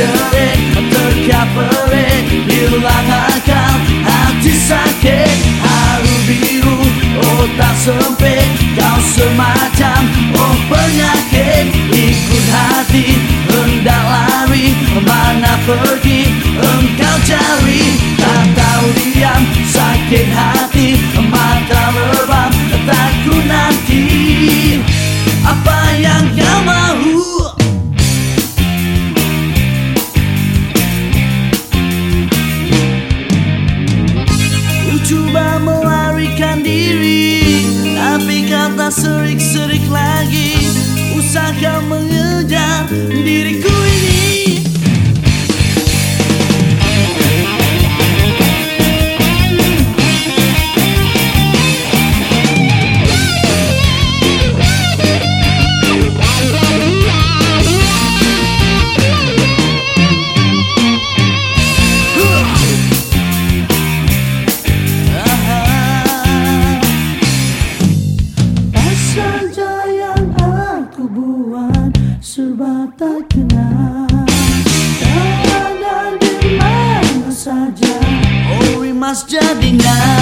terjerit, terkaperit, hilang akal, hati sakit, haru biru, otak sempit, kau semacam penyakit. Ikut hati, hendak lari, mana pergi engkau cari. Tak tahu diam, sakit hati, mata lebam, takut nanti. Apa yang kau mahu? Coba melarikan diri, tapi kata serik-serik lagi. Usahakan mengejar diriku ini. Serba tak kena, tak ada di mana saja. Oh, we must jadinya.